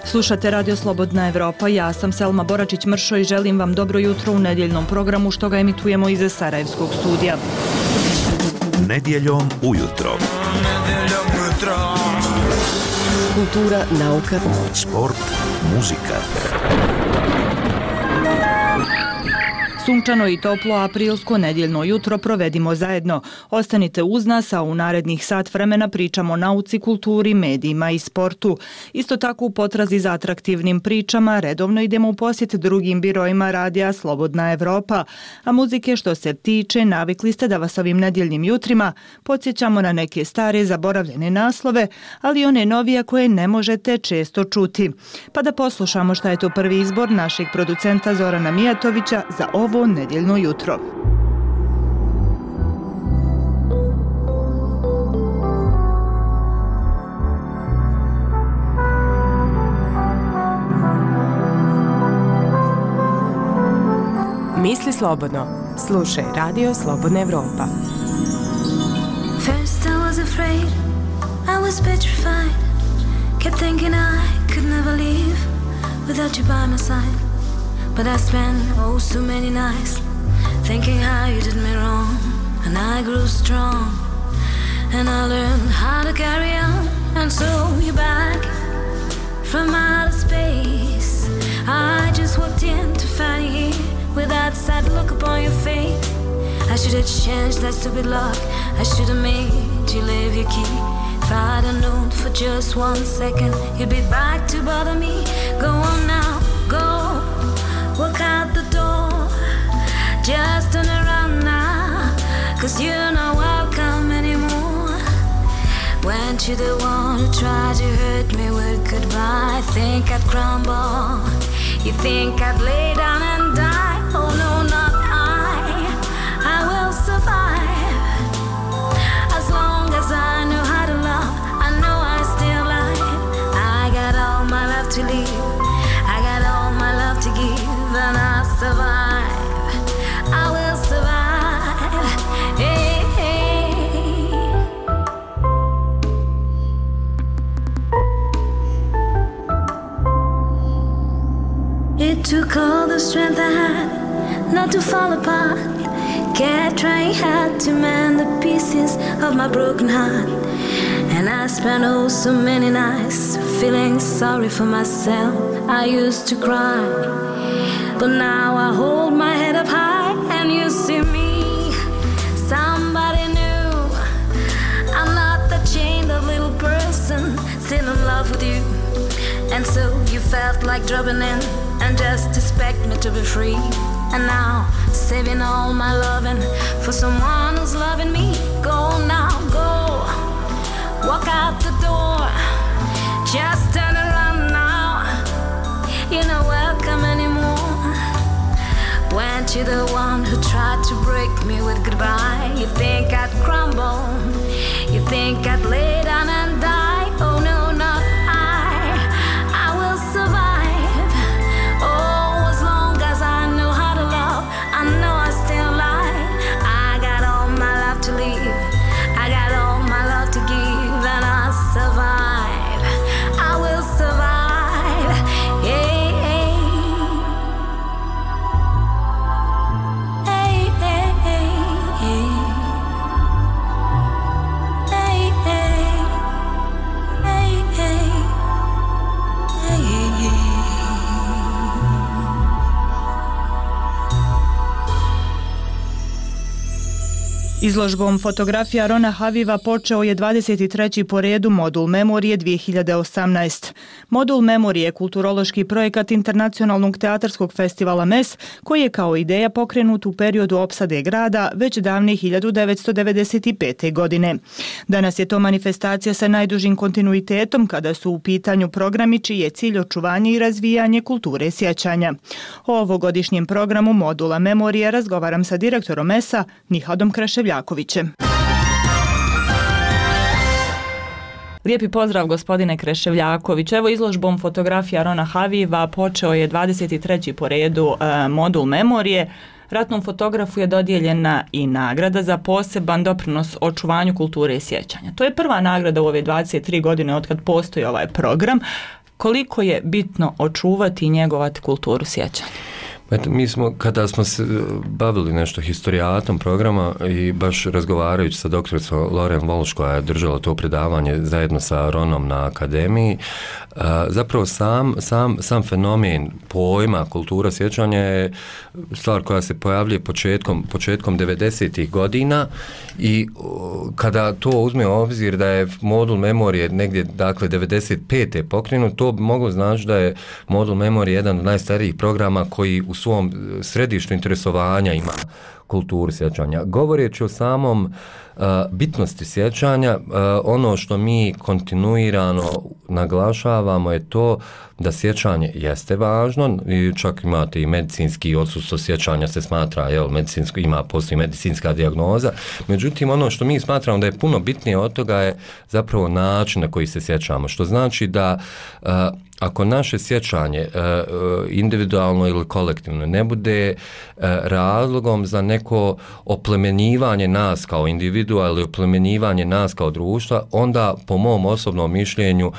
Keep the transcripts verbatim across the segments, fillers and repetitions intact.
Slušate Radio Slobodna Evropa, ja sam Selma Boračić-Mršo i želim vam dobro jutro u nedjeljnom programu što ga emitujemo iz Sarajevskog studija. Nedjeljom ujutro. Kultura, nauka, sport, muzika. Sunčano i toplo aprilsko nedjeljno jutro provedimo zajedno. Ostanite uz nas, a u narednih sat vremena pričamo o nauci, kulturi, medijima i sportu. Isto tako u potrazi za atraktivnim pričama redovno idemo u posjet drugim birojima radija Slobodna Evropa. A muzike što se tiče, navikli ste da vas ovim nedjeljnim jutrima podsjećamo na neke stare zaboravljene naslove, ali one novije koje ne možete često čuti. Pa da poslušamo šta je to prvi izbor našeg producenta Zorana Mijatovića za ovo nedjeljno jutro. Misli slobodno. Slušaj Radio Slobodna Evropa. First I was afraid, I was petrified. Kept thinking I could never leave without you by my side. But I spent oh so many nights thinking how you did me wrong. And I grew strong and I learned how to carry on. And so you're back from outer space. I just walked in to find you here with that sad look upon your face. I should have changed that stupid lock. I should have made you leave your key. If I'd have known for just one second you'd be back to bother me. Go on now, go. Walk out the door, just turn around now, cause you're not welcome anymore. Weren't you the one who tried to hurt me with goodbye? Think I'd crumble, you think I'd lay down and die. Oh no, not I, I will survive. As long as I know how to love, I know I still alive. I got all my love to leave, I got all my love to give. And I'll survive, I will survive, hey, hey. It took all the strength I had not to fall apart. Kept trying hard to mend the pieces of my broken heart. And I spent oh so many nights feeling sorry for myself. I used to cry, but now I hold my head up high and you see me, somebody new. I'm not the chained up little person still in love with you. And so you felt like dropping in and just expect me to be free. And now saving all my loving for someone who's loving me. Go now, go, walk out the door, just turn around now. You're not welcome anymore. Weren't you the one who tried to break me with goodbye? You think I'd crumble, you think I'd lay down and die. Oh no, not I, I will survive. Oh, as long as I know how to love, I know I still lie. I got all my love to leave, I got all my love to give. And I'll survive, I will survive, yeah. Izložbom fotografija Rona Haviva počeo je dvadeset treći po redu Modul Memorije dvije hiljade osamnaest. Modul Memorije je kulturološki projekat Internacionalnog teatarskog festivala M E S, koji je kao ideja pokrenut u periodu opsade grada već davne hiljadu devetsto devedeset pete. godine. Danas je to manifestacija sa najdužim kontinuitetom kada su u pitanju programi čiji je cilj očuvanje i razvijanje kulture sjećanja. O ovogodišnjem programu Modula Memorije razgovaram sa direktorom M E S-a Nihadom Kreševljakovićem. Lijepi pozdrav gospodine Kreševljaković. Evo izložbom fotografija Rona Haviva počeo je dvadeset treći po redu e, Modul Memorije. Ratnom fotografu je dodijeljena i nagrada za poseban doprinos očuvanju kulture i sjećanja. To je prva nagrada u ove dvadeset tri godine od kad postoji ovaj program. koliko je bitno očuvati i njegovati kulturu sjećanja? Eto, mi smo, kada smo se bavili nešto historijatom programa i baš razgovarajući sa doktoricom Loren Walsh koja je držala to predavanje zajedno sa Ronom na akademiji, zapravo sam, sam, sam fenomen pojma kultura sjećanja je stvar koja se pojavljuje početkom, početkom devedesetih godina i kada to uzme u obzir da je modul memorije negdje, dakle, devedeset pete pokrenut, to bi moglo znači da je modul memorije jedan od najstarijih programa koji u svom središtu interesovanja ima kulturu sjećanja. Govoreći o samom uh, bitnosti sjećanja, uh, ono što mi kontinuirano naglašavamo je to da sjećanje jeste važno i čak imate i medicinski odsustvo sjećanja se smatra, jel, medicinsko, ima, postoji medicinska dijagnoza. Međutim, ono što mi smatramo da je puno bitnije od toga je zapravo način na koji se sjećamo, što znači da uh, ako naše sjećanje individualno ili kolektivno ne bude razlogom za neko oplemenjivanje nas kao individua ili oplemenjivanje nas kao društva, onda po mom osobnom mišljenju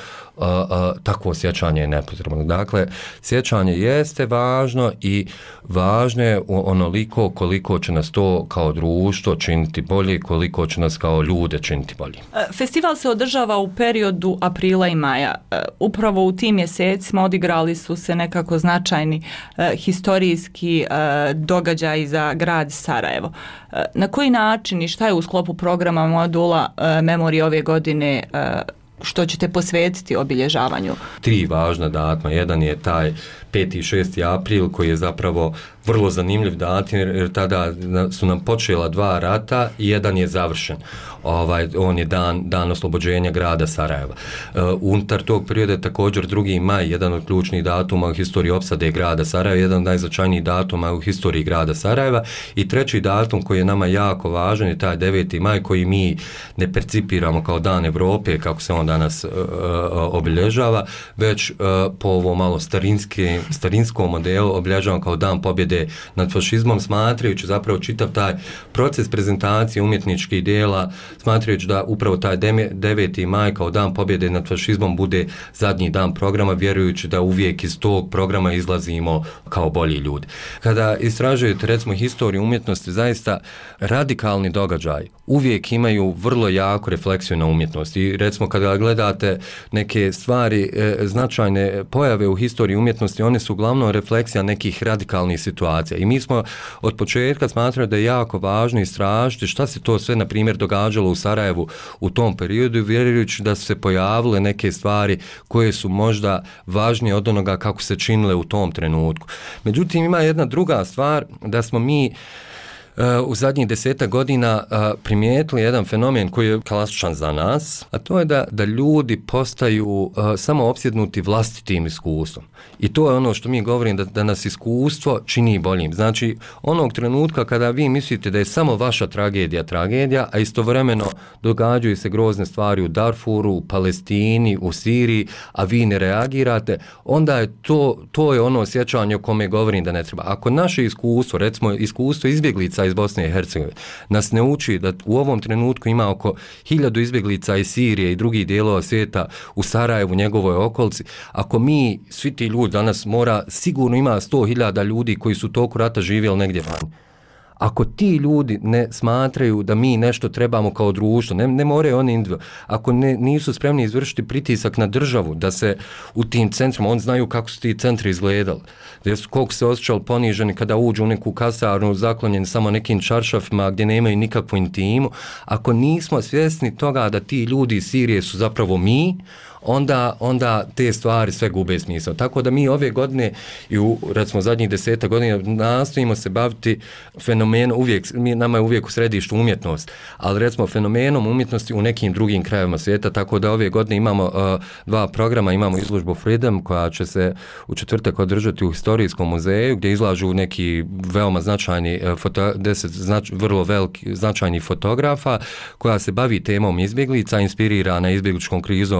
takvo sjećanje je nepotrebno. Dakle, sjećanje jeste važno i važno je onoliko koliko će nas to kao društvo činiti bolje, koliko će nas kao ljude činiti bolje. Festival se održava u periodu aprila i maja. Upravo u tim mjesecima odigrali su se nekako značajni eh, historijski eh, događaji za grad Sarajevo. Eh, na koji način i šta je u sklopu programa modula eh, memorije ove godine eh, što ćete posvetiti obilježavanju? Tri važna datuma. Jedan je taj peti i šesti april koji je zapravo vrlo zanimljiv datum jer tada su nam počela dva rata i jedan je završen. Ovaj, on je dan, dan oslobođenja grada Sarajeva. Uh, unutar tog perioda je također drugi maj, jedan od ključnih datuma u historiji opsade grada Sarajeva, jedan od najznačajnijih datuma u historiji grada Sarajeva i treći datum koji je nama jako važan je taj deveti maj koji mi ne percipiramo kao dan Evrope kako se on danas uh, uh, obilježava, već uh, po ovo malo starinski, starinskom modelu obilježavamo kao dan pobjede nad fašizmom, smatrajući zapravo čitav taj proces prezentacije umjetničkih djela, smatrajući da upravo taj deveti maj kao dan pobjede nad fašizmom bude zadnji dan programa, vjerujući da uvijek iz tog programa izlazimo kao bolji ljudi. Kada istražujete recimo historiju umjetnosti, zaista radikalni događaj uvijek imaju vrlo jaku refleksiju na umjetnost i recimo kada gledate neke stvari, e, značajne pojave u historiji umjetnosti, one su uglavnom refleksija nekih radikalnih situacija i mi smo od početka smatrali da je jako važno istražiti šta se to sve na primjer događalo u Sarajevu u tom periodu, vjerujući da su se pojavile neke stvari koje su možda važnije od onoga kako se činile u tom trenutku. Međutim, ima jedna druga stvar, da smo mi Uh, u zadnjih deseta godina uh, primijetili jedan fenomen koji je klasičan za nas, a to je da, da ljudi postaju uh, samo opsjednuti vlastitim iskustvom. I to je ono što mi govorim, da, da nas iskustvo čini boljim. Znači, onog trenutka kada vi mislite da je samo vaša tragedija tragedija, a istovremeno događaju se grozne stvari u Darfuru, u Palestini, u Siriji, a vi ne reagirate, onda je to, to je ono osjećanje o kome govorim da ne treba. Ako naše iskustvo, recimo iskustvo izbjeglica iz Bosne i Hercegovine, nas ne uči da u ovom trenutku ima oko hiljadu izbjeglica iz Sirije i drugih dijelova svijeta u Sarajevu, njegovoj okolici. Ako mi, svi ti ljudi danas mora, sigurno ima sto hiljada ljudi koji su toku rata živjeli negdje van. Ako ti ljudi ne smatraju da mi nešto trebamo kao društvo, ne, ne moraju oni individualno, ako ne, nisu spremni izvršiti pritisak na državu, da se u tim centrima, oni znaju kako su ti centri izgledali, da su koliko se osjećali poniženi kada uđu u neku kasarnu zaklonjeni samo nekim čaršafima gdje nemaju nikakvu intimu, ako nismo svjesni toga da ti ljudi iz Sirije su zapravo mi, onda, onda te stvari sve gube smisao. Tako da mi ove godine i u recimo zadnjih deseta godina nastojimo se baviti fenomenom, uvijek, mi, nama je uvijek u središtu umjetnost, ali recimo fenomenom umjetnosti u nekim drugim krajevima svijeta, tako da ove godine imamo uh, dva programa, imamo izložbu Freedom koja će se u četvrtak održati u Historijskom muzeju gdje izlažu neki veoma značajni, uh, foto, deset znač, vrlo veliki značajni fotografa koja se bavi temom izbjeglica, inspirirana izbjegličkom krizom u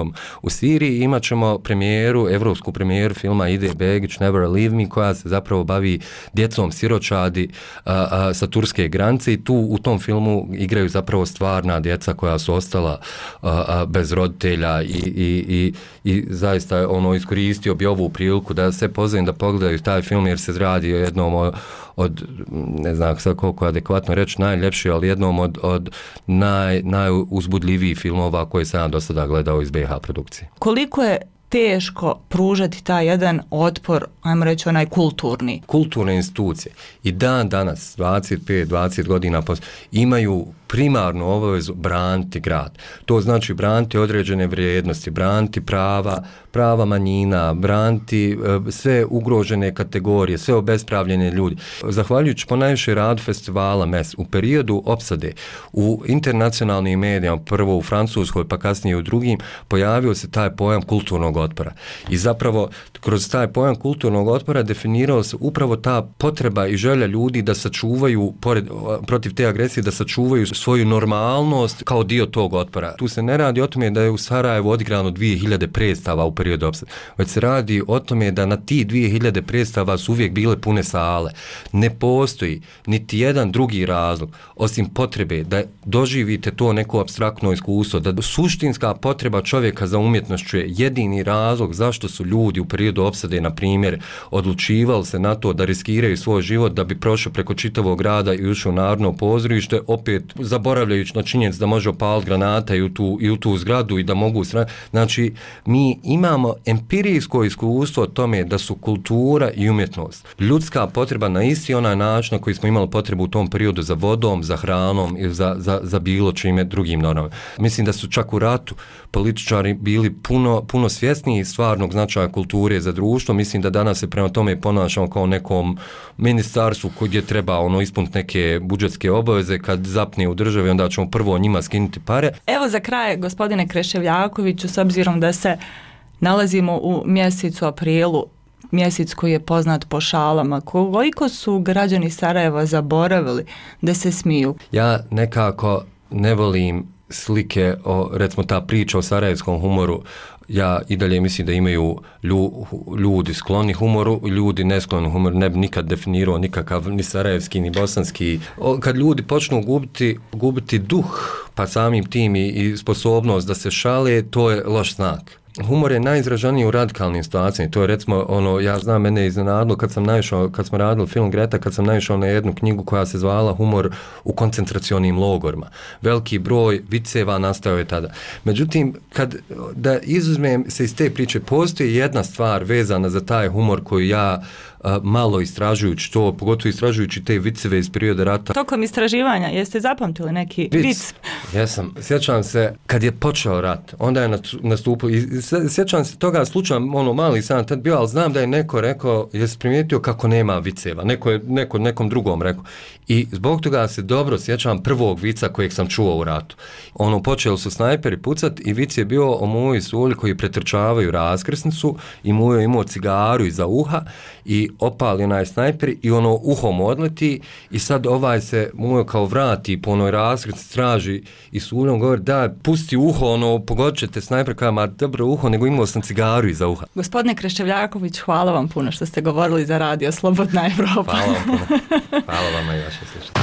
Siriji imat ćemo premijeru, evropsku premijeru filma Ide Begić, Never Leave Me, koja se zapravo bavi djecom siročadi a, a, sa turske granice i tu u tom filmu igraju zapravo stvarna djeca koja su ostala a, a, bez roditelja i, i, i, i zaista ono iskoristio bi ovu priliku da se pozovem da pogledaju taj film jer se radi o jednom od, od ne znam sad koliko je adekvatno reći najljepši, ali jednom od, od naj, najuzbudljivijih filmova koje sam ja do sada gledao iz B H produkcije. Koliko je teško pružati taj jedan otpor, ajmo reći onaj kulturni? Kulturne institucije i dan danas, dvadeset pet dvadeset godina poslije, imaju primarnu obavezu braniti grad. To znači braniti određene vrijednosti, braniti prava, prava manjina, braniti e, sve ugrožene kategorije, sve obespravljene ljudi. Zahvaljujući ponajviše radu festivala M E S u periodu opsade u internacionalnim medijama, prvo u Francuskoj pa kasnije u drugim, pojavio se taj pojam kulturnog otpora. I zapravo kroz taj pojam kulturnog otpora definirao se upravo ta potreba i želja ljudi da sačuvaju, pored, protiv te agresije, da sačuvaju svoju normalnost kao dio tog otpora. Tu se ne radi o tome da je u Sarajevu odigrano dvije hiljade predstava u periodu opsade, već se radi o tome da na ti dvije hiljade predstava su uvijek bile pune sale. Ne postoji niti jedan drugi razlog osim potrebe da doživite to neko apstraktno iskustvo, da suštinska potreba čovjeka za umjetnošću je jedini razlog zašto su ljudi u periodu opsade, na primjer, odlučivali se na to da riskiraju svoj život da bi prošao preko čitavog grada i ušao u Narodno pozorište, opet zaboravljajući na činjenicu da može opaliti granata i u tu, i u tu zgradu i da mogu sra... Znači, mi imamo empirijsko iskustvo o tome da su kultura i umjetnost ljudska potreba na isti onaj način na koji smo imali potrebu u tom periodu za vodom, za hranom ili za, za, za bilo čime drugim normama. Mislim da su čak u ratu političari bili puno, puno svjesniji stvarnog značaja kulture za društvo. Mislim da danas se prema tome ponašamo kao nekom ministarstvu gdje treba ono ispuniti neke budžetske obaveze, kad zapne u državi onda ćemo prvo njima skinuti pare. Evo za kraj, gospodine Kreševljakoviću, s obzirom da se nalazimo u mjesecu aprilu, mjesec koji je poznat po šalama, koliko su građani Sarajeva zaboravili da se smiju? Ja nekako ne volim slike o, recimo ta priča o sarajevskom humoru, ja i dalje mislim da imaju lju, ljudi skloni humoru i ljudi neskloni humoru, ne bi nikad definirao nikakav ni sarajevski ni bosanski. O, kad ljudi počnu gubiti, gubiti duh, pa samim tim i, i sposobnost da se šale, to je loš znak. Humor je najizraženiji u radikalnim situacijama. To je recimo ono, ja znam, mene iznenadilo kad sam naišao, kad smo radili film Greta, kad sam naišao na jednu knjigu koja se zvala Humor u koncentracionim logorima. Veliki broj viceva nastao je tada. Međutim, kad da izuzmem se iz te priče, postoji jedna stvar vezana za taj humor koju ja a, malo istražujući to, pogotovo istražujući te viceve iz perioda rata. Tokom istraživanja, jeste zapamtili neki vic? vic? Jesam. Sjećam se, kad je počeo rat, onda je nastupio, i sjećam se toga slučaja, ono mali sam tad bio, ali znam da je neko rekao, jesi primijetio kako nema viceva, neko je neko, nekom drugom rekao. I zbog toga se dobro sjećam prvog vica kojeg sam čuo u ratu. Ono, počeli su snajperi pucat i vic je bio o Muji Sulji koji pretrčavaju raskrsnicu i Mujo je imao cigaru iza uha i opali onaj snajper i ono uhom odleti i sad ovaj se Mujo kao vrati po onoj raskrsnici, traži i Suljom govori da pusti uho, ono pogodit ćete snajper, kao ma dobro uho, nego imao sam cigaru iza uha. Gospodine Kreševljaković, hvala vam puno što ste govorili za radio Slobodna Evropa. Hvala vam puno. Hvala vam i vaše slično.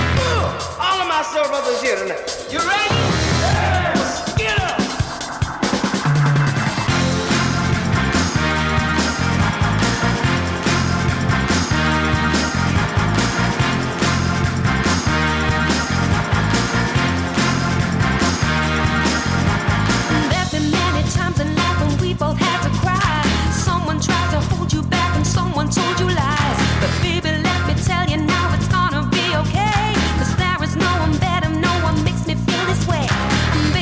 All of my soul brothers here tonight. You ready? Yes! Get up! There's been many times in life when we both had to cry. Someone tried to hold you back and someone told you lies. But baby, let me tell you now it's gonna be okay. 'Cause there is no one better, no one makes me feel this way.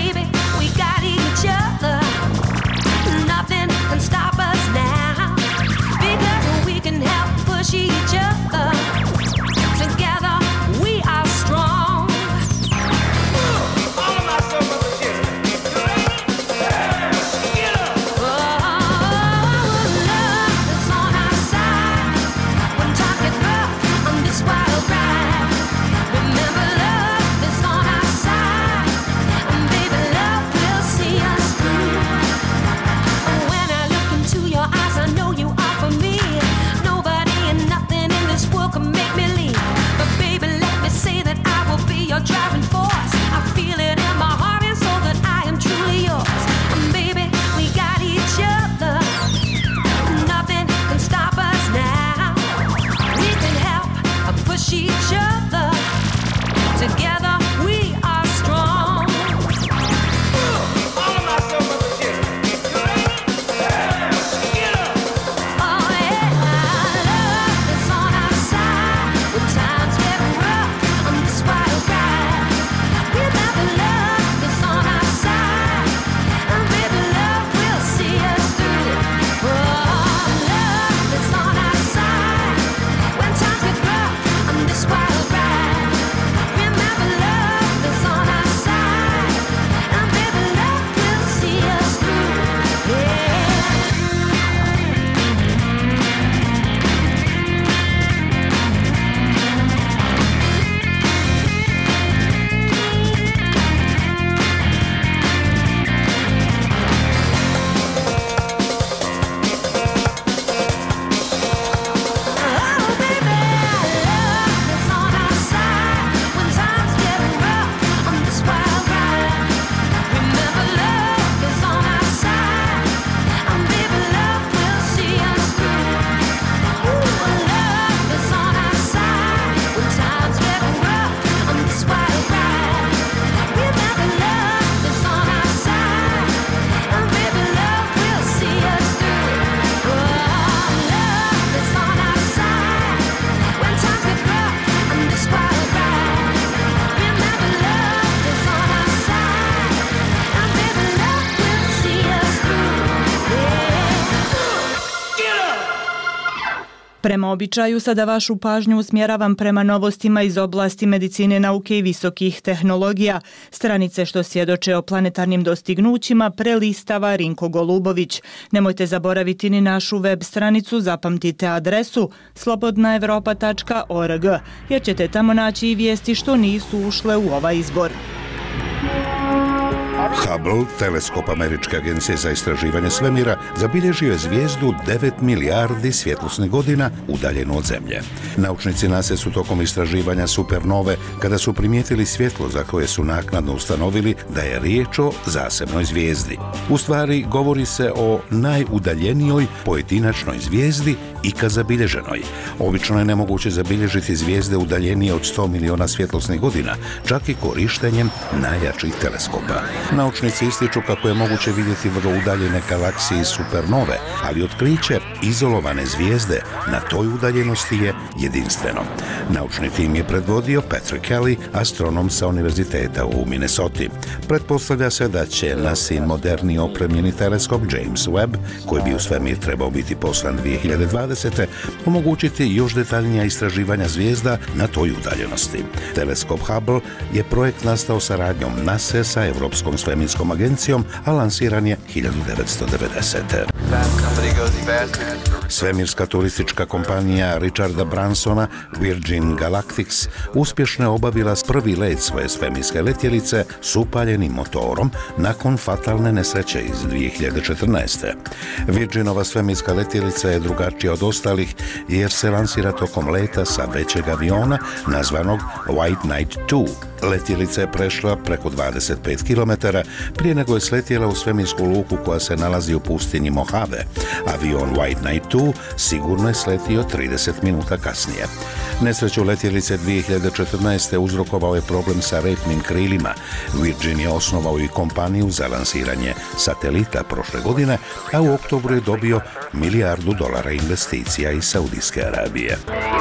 Prema običaju sada vašu pažnju usmjeravam prema novostima iz oblasti medicine, nauke i visokih tehnologija. Stranice što svjedoče o planetarnim dostignućima prelistava Rinko Golubović. Nemojte zaboraviti ni našu web stranicu, zapamtite adresu slobodna evropa tačka org, jer ćete tamo naći i vijesti što nisu ušle u ovaj izbor. Hubble, teleskop Američke agencije za istraživanje svemira, zabilježio je zvijezdu devet milijardi svjetlosnih godina udaljenu od Zemlje. Naučnici NASA su tokom istraživanja supernove, kada su primijetili svjetlo za koje su naknadno ustanovili da je riječ o zasebnoj zvijezdi. U stvari, govori se o najudaljenijoj pojedinačnoj zvijezdi ikad zabilježenoj. Obično je nemoguće zabilježiti zvijezde udaljenije od sto miliona svjetlosnih godina, čak i korištenjem najjačih teleskopa. Naučnici ističu kako je moguće vidjeti vrlo udaljene galaksije i supernove, ali otkriće izolovane zvijezde na toj udaljenosti je jedinstveno. Naučni tim je predvodio Patrick Kelly, astronom sa univerziteta u Minnesoti. Pretpostavlja se da će nasin moderni opremljeni teleskop James Webb, koji bi u svemir trebao biti poslan dvije hiljade dvadesete. omogućiti još detaljnija istraživanja zvijezda na toj udaljenosti. Teleskop Hubble je projekt nastao saradnjom NASA sa Europskom svemirskom agencijom, a lansiran je hiljadu devetsto devedesete. Svemirska turistička kompanija Richarda Bransona Virgin Galactic uspješno je obavila prvi let svoje svemirske letjelice s upaljenim motorom nakon fatalne nesreće iz dvije hiljade četrnaeste. Virginova svemirska letjelica je drugačija od ostalih jer se lansira tokom leta sa većeg aviona nazvanog White Knight dva. Letjelica je prešla preko dvadeset pet kilometara prije nego je sletjela u svemirsku luku koja se nalazi u pustinji Mojave. Avion White Knight dva sigurno je sletio trideset minuta kasnije. Nesreću letjelice dvije hiljade četrnaeste. uzrokovao je problem sa repnim krilima. Virgin je osnovao i kompaniju za lansiranje satelita prošle godine, a u oktobru je dobio milijardu dolara investicija iz Saudijske Arabije.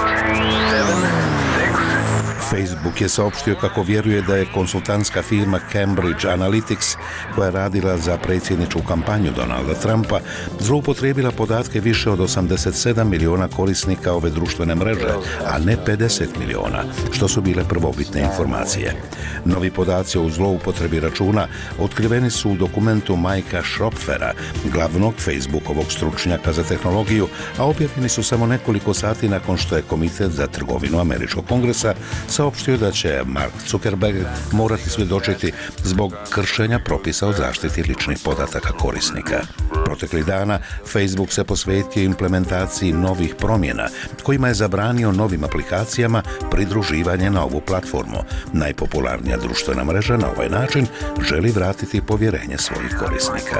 Facebook je saopštio kako vjeruje da je konsultantska firma Cambridge Analytics, koja je radila za predsjedničku kampanju Donalda Trumpa, zloupotrijebila podatke više od osamdeset sedam miliona korisnika ove društvene mreže, a ne pedeset miliona, što su bile prvobitne informacije. Novi podaci o zloupotrebi računa otkriveni su u dokumentu Mikea Schropfera, glavnog Facebookovog stručnjaka za tehnologiju, a objavljeni su samo nekoliko sati nakon što je Komitet za trgovinu Američkog kongresa saopštio da će Mark Zuckerberg morati svjedočiti zbog kršenja propisa o zaštiti ličnih podataka korisnika. Proteklih dana Facebook se posvetio implementaciji novih promjena kojima je zabranio novim aplikacijama pridruživanje na ovu platformu. Najpopularnija društvena mreža na ovaj način želi vratiti povjerenje svojih korisnika.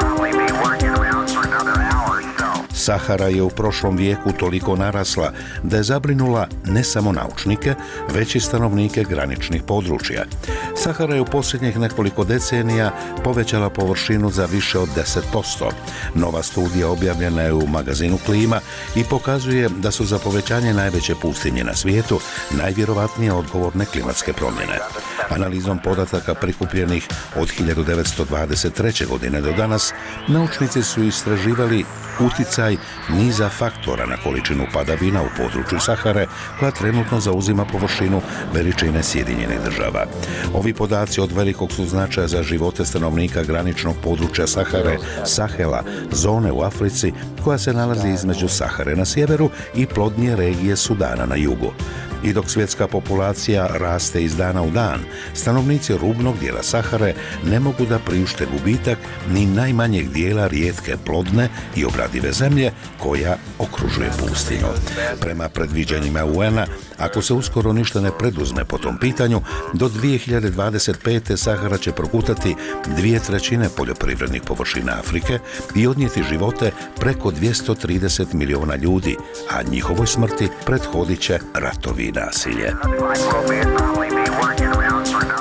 Sahara je u prošlom vijeku toliko narasla da je zabrinula ne samo naučnike, već i stanovnike graničnih područja. Sahara je u posljednjih nekoliko decenija povećala površinu za više od deset posto. Nova studija objavljena je u magazinu Klima i pokazuje da su za povećanje najveće pustinje na svijetu najvjerovatnije odgovorne klimatske promjene. Analizom podataka prikupljenih od hiljadu devetsto dvadeset treće. godine do danas, naučnici su istraživali uticaj niza faktora na količinu padavina u području Sahare, koja trenutno zauzima površinu veličine Sjedinjenih država. Ovi podaci od velikog su značaja za živote stanovnika graničnog područja Sahare, Sahela, zone u Africi, koja se nalazi između Sahare na sjeveru i plodnije regije Sudana na jugu. I dok svjetska populacija raste iz dana u dan, stanovnici rubnog dijela Sahare ne mogu da priušte gubitak ni najmanjeg dijela rijetke plodne i obradive zemlje koja okružuje pustinju. Prema predviđanjima U N-a, ako se uskoro ništa ne preduzme po tom pitanju, do dvije hiljade dvadeset pete. Sahara će progutati dvije trećine poljoprivrednih površina Afrike i odnijeti živote preko dvjesto trideset miliona ljudi, a njihovoj smrti prethodit će ratovi i nasilje.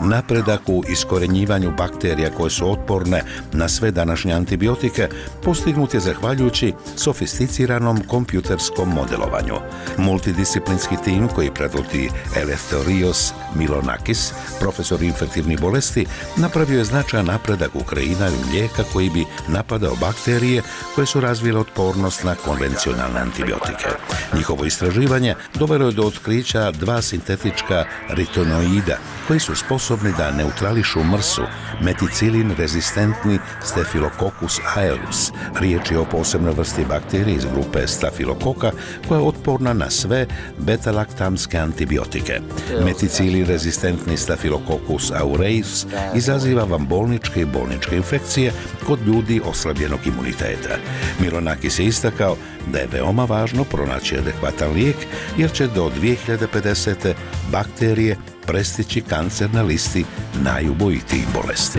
Napredak u iskorenjivanju bakterija koje su otporne na sve današnje antibiotike postignut je zahvaljujući sofisticiranom kompjuterskom modelovanju. Multidisciplinski tim koji predvodi Eleftherios Milonakis, profesor infektivnih bolesti, napravio je značajan napredak u kreiranju lijeka koji bi napadao bakterije koje su razvile otpornost na konvencionalne antibiotike. Njihovo istraživanje dovelo je do otkrića dva sintetička ritinoida koji su sposobni da neutrališu mrsu, meticilin rezistentni Staphylococcus aureus. Riječ je o posebnoj vrsti bakterije iz grupe Staphylococa koja je otporna na sve beta-laktamske antibiotike. Meticilin rezistentni Staphylococcus aureus izaziva vam bolničke i bolničke infekcije kod ljudi oslabljenog imuniteta. Milonakis je istakao da je veoma važno pronaći adekvatan lijek jer će do dvije hiljade pedesete bakterije prestići kancer na listi najubojitijih bolesti.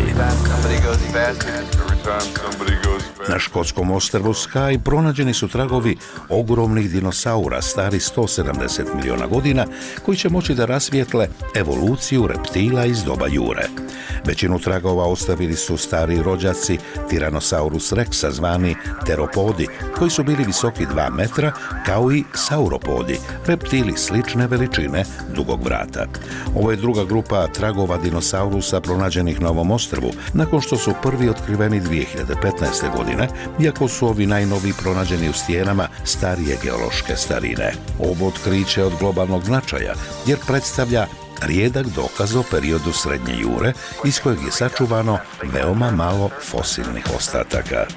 Na škotskom ostrvu Skye pronađeni su tragovi ogromnih dinosaura stari sto sedamdeset miliona godina koji će moći da rasvijetle evoluciju reptila iz doba jure. Većinu tragova ostavili su stari rođaci Tyrannosaurus rexa zvani teropodi koji su bili visoki dva metra kao i sauropodi, reptili slične veličine dugog vrata. Ovo je druga grupa tragova dinosaurusa pronađenih na ovom ostrvu nakon što su prvi otkriveni dvije hiljade petnaeste. godine, iako su ovi najnoviji pronađeni u stijenama starije geološke starine. Ovo otkriće je od globalnog značaja jer predstavlja rijedak dokaz o periodu srednje jure iz kojeg je sačuvano veoma malo fosilnih ostataka.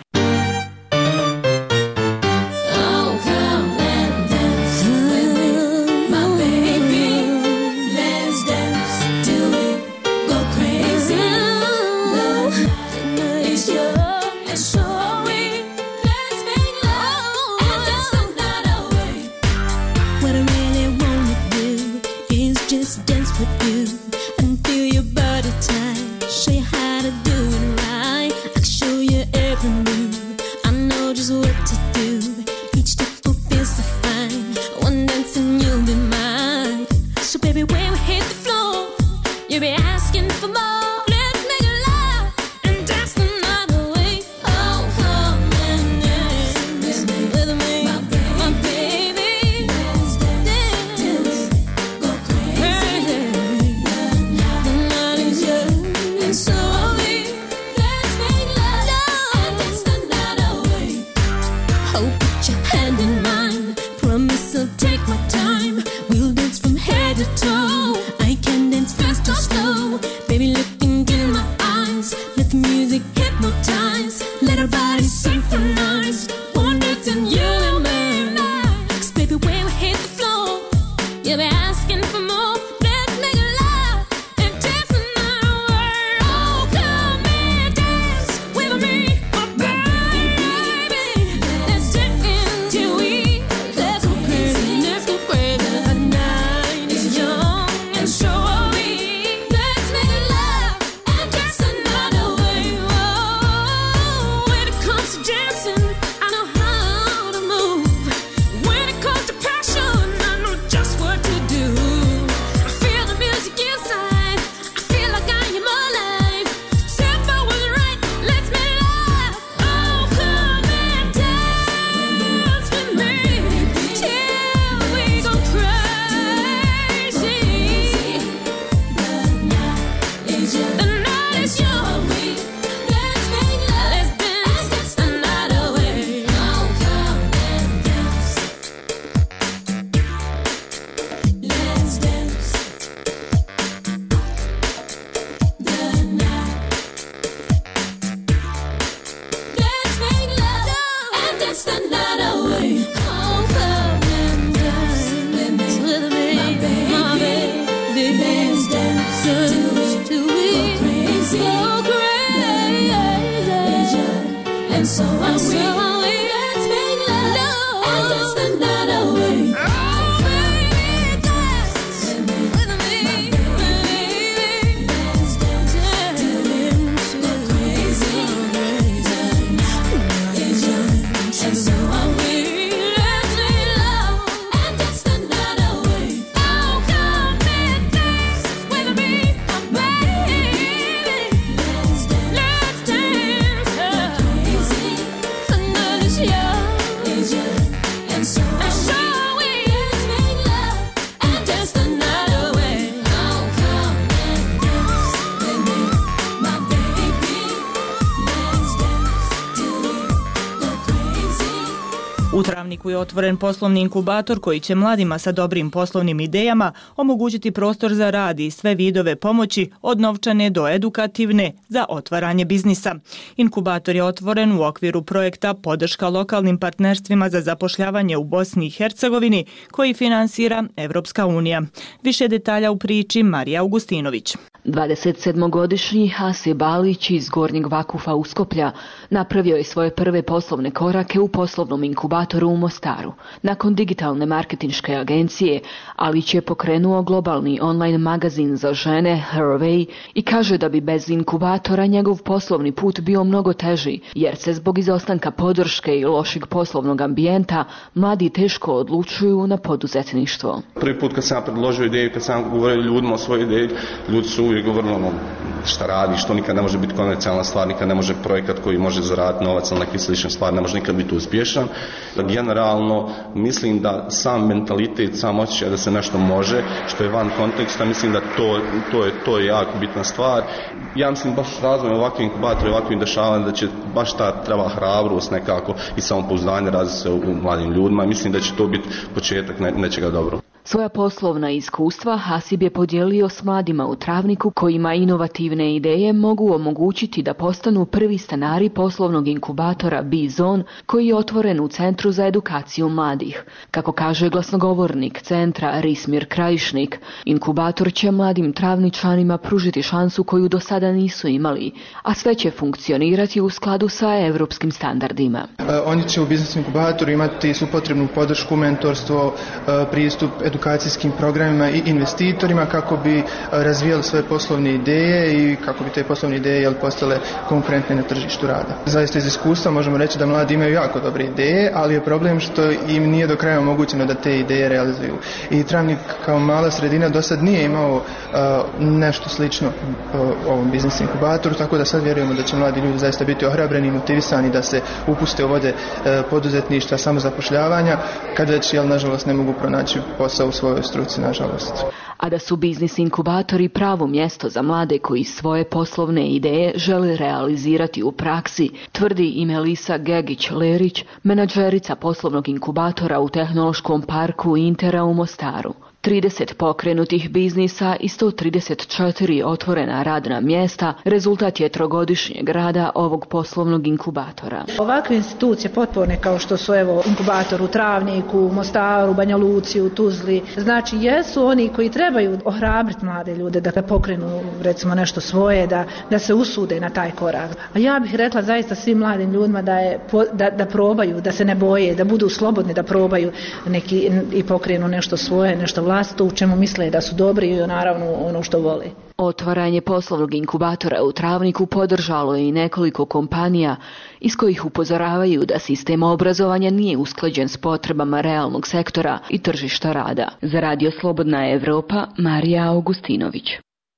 U Travniku je otvoren poslovni inkubator koji će mladima sa dobrim poslovnim idejama omogućiti prostor za rad i sve vidove pomoći od novčane do edukativne za otvaranje biznisa. Inkubator je otvoren u okviru projekta Podrška lokalnim partnerstvima za zapošljavanje u Bosni i Hercegovini koji finansira Evropska unija. Više detalja u priči Marija Augustinović. dvadesetsedmogodišnji Hasib Alić iz Gornjeg Vakufa Uskoplja napravio je svoje prve poslovne korake u poslovnom inkubatoru u Mostaru. Nakon digitalne marketinške agencije, Alić je pokrenuo globalni online magazin za žene Her Way i kaže da bi bez inkubatora njegov poslovni put bio mnogo teži, jer se zbog izostanka podrške i lošeg poslovnog ambijenta mladi teško odlučuju na poduzetništvo. Prvi put kad sam predložio ideju, kad sam govorio ljudima o svojoj ideji, ljudi su uvijek govorili ono šta radi, što nikad ne može biti komercijalna stvar, nikad ne može projekat koji može zaraditi novac ili neke slične stvari, ne može nikad biti uspješan. Generalno mislim da sam mentalitet, sam osjećaj da se nešto može, što je van konteksta, mislim da to, to, je, to je jako bitna stvar. Ja mislim baš razvojem ovakvih inkubatora i ovakvih dešavanja da će baš ta treba hrabrost nekako i samopouzdanje razviti se u mladim ljudima i mislim da će to biti početak ne, nečega dobro. Svoja poslovna iskustva Hasib je podijelio s mladima u Travniku kojima inovativne ideje mogu omogućiti da postanu prvi stanari poslovnog inkubatora B-Zone koji je otvoren u Centru za edukaciju mladih. Kako kaže glasnogovornik centra Rismir Krajišnik, inkubator će mladim Travničanima pružiti šansu koju do sada nisu imali, a sve će funkcionirati u skladu sa evropskim standardima. Oni će u biznis inkubatoru imati svu potrebnu podršku, mentorstvo, pristup edukacijskim programima i investitorima kako bi razvijali svoje poslovne ideje i kako bi te poslovne ideje postale konkurentne na tržištu rada. Zaista iz iskustva možemo reći da mladi imaju jako dobre ideje, ali je problem što im nije do kraja omogućeno da te ideje realizuju. I Travnik kao mala sredina do sad nije imao uh, nešto slično uh, ovom biznis inkubatoru, tako da sad vjerujemo da će mladi ljudi zaista biti ohrabreni i motivisani da se upuste u vode uh, poduzetništva, samozapošljavanja, kad već, jel, nažalost, ne mogu pronaći posao u svojoj struci, nažalost. A da su biznis inkubatori pravo mjesto za mlade koji svoje poslovne ideje žele realizirati u praksi, tvrdi i Melisa Gegić-Lerić, menadžerica poslovnog inkubatora u Tehnološkom parku Intera u Mostaru. trideset pokrenutih biznisa i sto trideset četiri otvorena radna mjesta rezultat je trogodišnjeg rada ovog poslovnog inkubatora. Ovakve institucije potporne kao što su evo inkubator u Travniku, u Mostaru, Banja Luci, u Tuzli, znači jesu oni koji trebaju ohrabriti mlade ljude da pokrenu recimo nešto svoje, da, da se usude na taj korak. A ja bih rekla zaista svim mladim ljudima da, je, da, da probaju, da se ne boje, da budu slobodni da probaju neki, i pokrenu nešto svoje, nešto vlastito u čemu misle da su dobri i naravno ono što vole. Otvaranje poslovnog inkubatora u Travniku podržalo je i nekoliko kompanija iz kojih upozoravaju da sistem obrazovanja nije usklađen s potrebama realnog sektora i tržišta rada. Za Radio Slobodna Evropa, Marija Augustinović.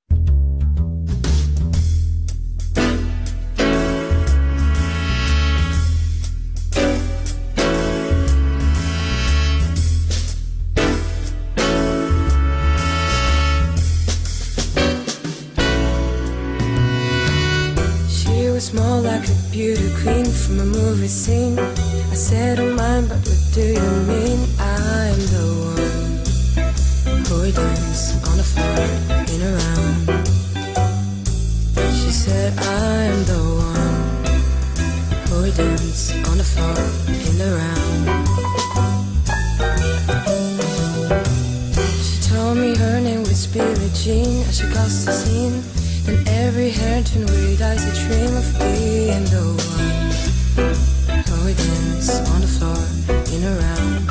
More like a beauty queen from a movie scene. I said, oh mine, but what do you mean? I'm the one who would dance on the floor in a round. She said, I'm the one who would dance on the floor in a round. She told me her name was Billie Jean as she crossed the scene. And every hair turned red eyes, I dream of being the one who would dance on the floor in a round.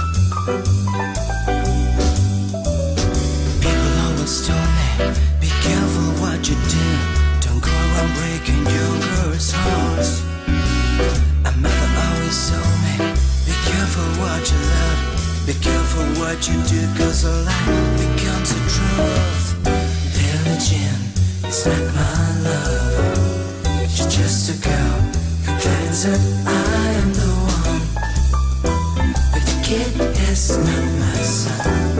People always told me, be careful what you do. Don't go around breaking your girl's hearts. A mother always told me, be careful what you love. Be careful what you do, cause a lie becomes a truth. Billie Jean, it's not my love. She's just a girl who claims that I am the one. But the kid is not my son.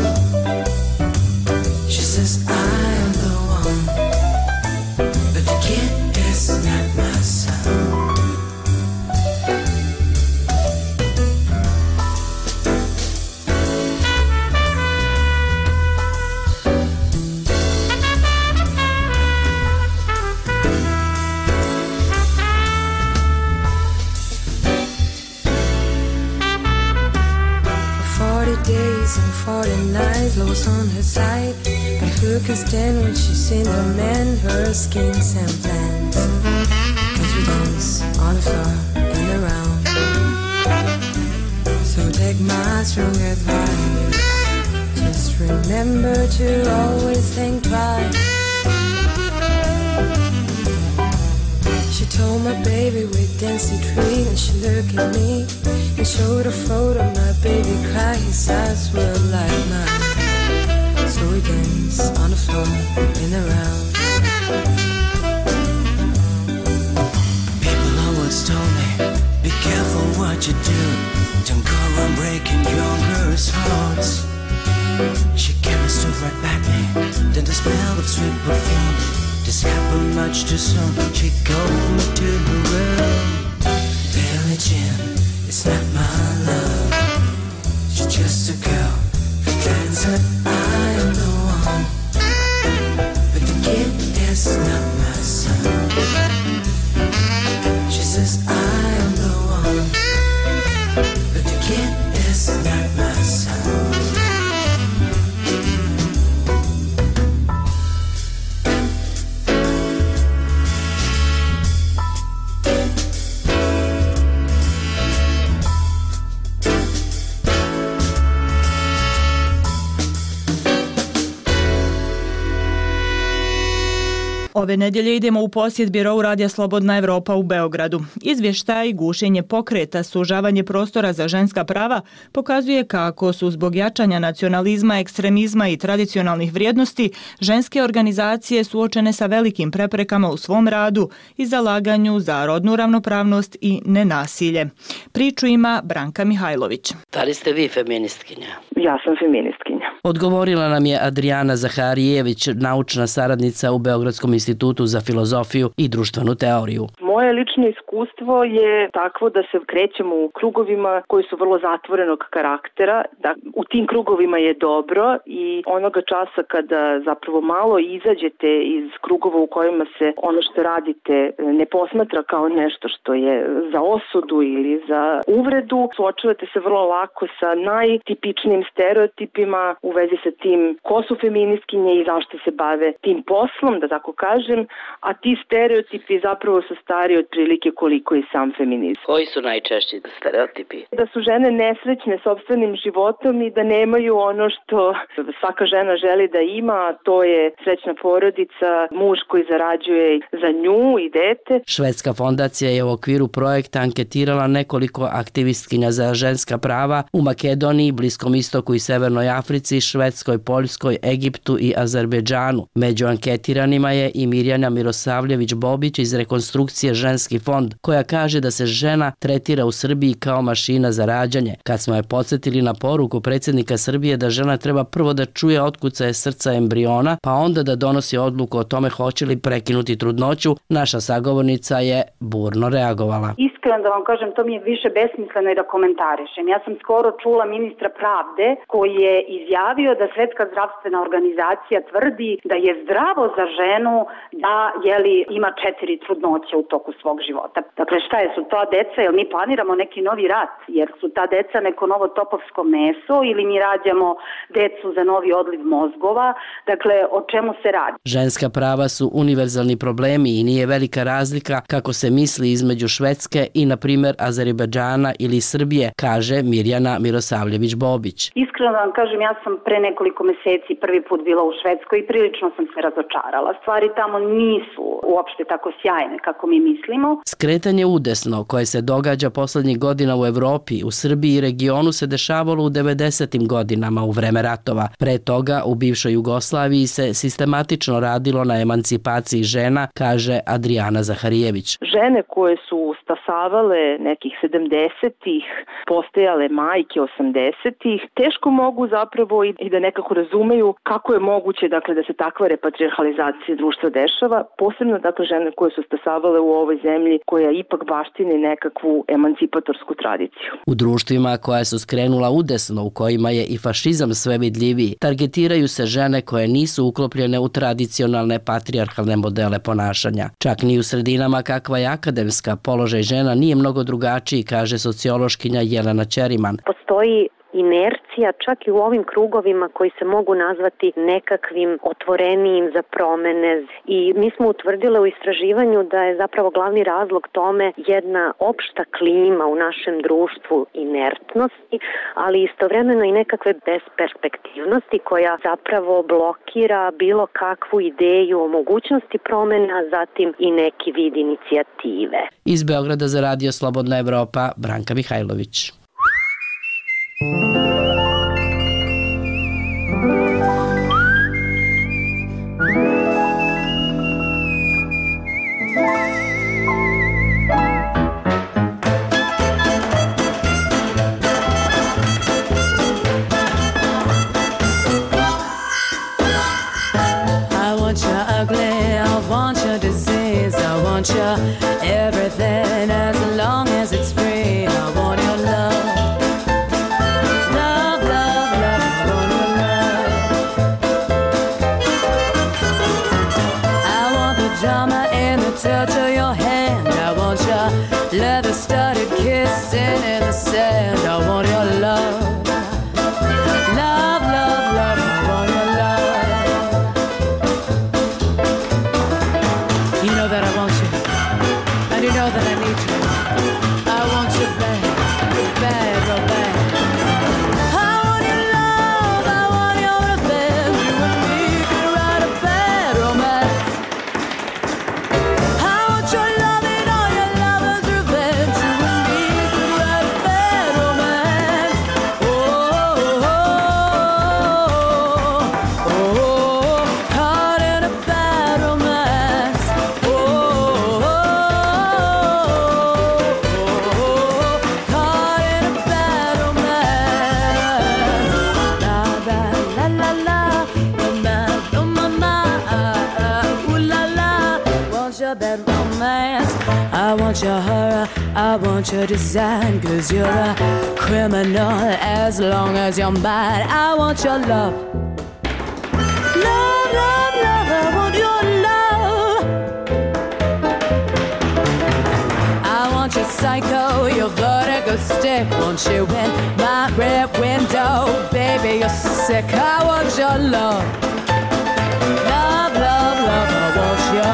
She says I am the one. But the kid is not my son. close on her side, but who can stand when she's seen the men, her schemes and plans? Cause we dance on the floor and around. So take my strong advice, just remember to always think twice. She told my baby we danced a treat, and she looked at me and showed a photo. My baby cried, his eyes were like mine. So we danced on the floor and around. People always told me, be careful what you do, don't go around breaking young girls' hearts. She came and stood right by me, then the smell of sweet perfume. This happened much too soon. She called me to her room. Billie Jean is not my love, she's just a girl who thinks that I am the one, but the kid is not my son. She says I am the one, but the kid is not my son. Ove nedjelje idemo u posjet Birou Radija Slobodna Evropa u Beogradu. Izvještaj gušenje pokreta, sužavanje prostora za ženska prava pokazuje kako su zbog jačanja nacionalizma, ekstremizma i tradicionalnih vrijednosti ženske organizacije suočene sa velikim preprekama u svom radu i zalaganju za rodnu ravnopravnost i nenasilje. Priču ima Branka Mihajlović. Da li ste vi feministkinja? Ja sam feministkinja. Odgovorila nam je Adriana Zaharijević, naučna saradnica u Beogradskom institutu za filozofiju i društvenu teoriju. Moje lično iskustvo je takvo da se krećemo u krugovima koji su vrlo zatvorenog karaktera. Da u tim krugovima je dobro i onoga časa kada zapravo malo izađete iz krugova u kojima se ono što radite ne posmatra kao nešto što je za osudu ili za uvredu, suočavate se vrlo lako sa najtipičnijim stereotipima u vezi sa tim ko su feministkinje i zašto se bave tim poslom, da tako kažem, a ti stereotipi zapravo su stari otprilike koliko i sam feminizam. Koji su najčešći stereotipi? Da su žene nesrećne sopstvenim životom i da nemaju ono što svaka žena želi da ima, a to je srećna porodica, muž koji zarađuje za nju i dete. Švedska fondacija je u okviru projekta anketirala nekoliko aktivistkinja za ženska prava u Makedoniji, Bliskom istoku i Severnoj Africi, Švedskoj, Poljskoj, Egiptu i Azerbejdžanu. Među anketiranima je i Mirjana Mirosavljević-Bobić iz Rekonstrukcije Ženski fond, koja kaže da se žena tretira u Srbiji kao mašina za rađanje. Kad smo je podsjetili na poruku predsjednika Srbije da žena treba prvo da čuje otkucaje srca embriona, pa onda da donosi odluku o tome hoće li prekinuti trudnoću, naša sagovornica je burno reagovala. Iskreno da vam kažem, to mi je više besmisleno i da komentarišem. Ja sam skoro čula ministra pravde koji je izjavio da Svetska zdravstvena organizacija tvrdi da je zdravo za ženu da jeli, ima četiri trudnoće u toku svog života. Dakle, šta je, su to deca, jel mi planiramo neki novi rat, jer su ta deca neko novo topovsko meso ili mi rađamo decu za novi odliv mozgova, dakle, o čemu se radi? Ženska prava su univerzalni problemi i nije velika razlika kako se misli između Švedske i, na primjer, Azerbejdžana ili Srbije, kaže Mirjana Mirosavljević-Bobić. Iskreno da vam kažem, ja sam pre nekoliko meseci prvi put bila u Švedskoj i prilično sam se razočarala. Stvari tamo nisu uopšte tako sjajne kako mi mislimo. Skretanje udesno koje se događa poslednjih godina u Evropi, u Srbiji i regionu se dešavalo u devedesetim godinama u vreme ratova. Pre toga u bivšoj Jugoslaviji se sistematično radilo na emancipaciji žena, kaže Adriana Zaharijević. Žene koje su stasavale nekih sedamdesetih, postajale majke osamdesetih, teško mogu zapravo i da nekako razumeju kako je moguće dakle da se takva repatrijarhalizacija društva dešava, posebno dakle žene koje su stasavale u ovoj zemlji koja ipak baštini nekakvu emancipatorsku tradiciju. U društvima koja su skrenula udesno, u kojima je i fašizam sve vidljiviji, targetiraju se žene koje nisu uklopljene u tradicionalne patrijarhalne modele ponašanja. Čak ni u sredinama kakva je akademska, položaj žena nije mnogo drugačiji, kaže sociološkinja Jelena Ćeriman. Postoji inercija čak i u ovim krugovima koji se mogu nazvati nekakvim otvorenijim za promene. I mi smo utvrdile u istraživanju da je zapravo glavni razlog tome jedna opšta klima u našem društvu inertnosti, ali istovremeno i nekakve besperspektivnosti koja zapravo blokira bilo kakvu ideju o mogućnosti promena, zatim i neki vid inicijative. Iz Beograda za Radio Slobodna Evropa, Branka Mihajlović. You everything as long as it's free. I want your love, love, love, love. I want your love. I want the drama in the touch of your hand. I want your leather-studded kissing in the sand. I want your love, love, love, love. I want your love. You know that I want you. You know that I need you. I want you bad, bad, real bad. I want your love, I want your revenge. You and me can write a bad romance. I want your love and all your lover's revenge. You and me can write a bad romance. Oh, oh, oh, oh, oh, caught in a bad romance. Oh, oh, oh. That romance. I want your horror, I want your design, 'cause you're a criminal as long as you're mine. I want your love, love, love, love. I want your love. I want your psycho, your vertigo stick. Want you in my rear window, baby, you're sick. I want your love, love, love, love. I want your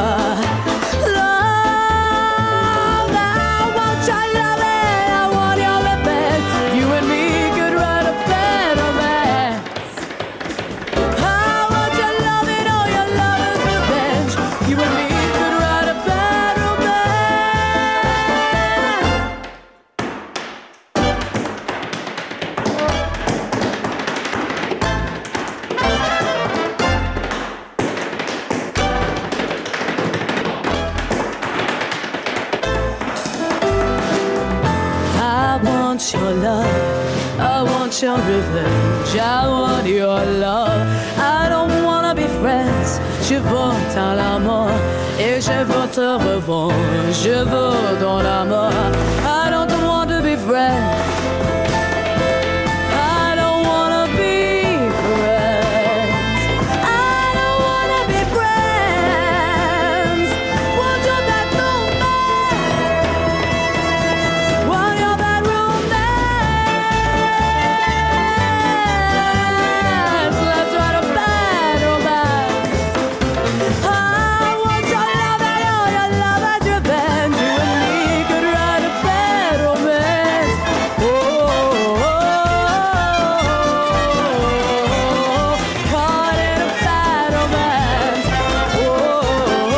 your love, I want your revenge, I want your love. I don't wanna be friends, je veux ton amour et je veux te revoir, je veux ton amour. I don't want to be friends, I don't wanna be friends, I don't wanna be friends. Want your back romance, want your back romance. Let's write a bad romance. I want your love and all your love as revenge. You and me could write a bad romance. Oh, oh, oh, caught in a bad romance. Oh, oh,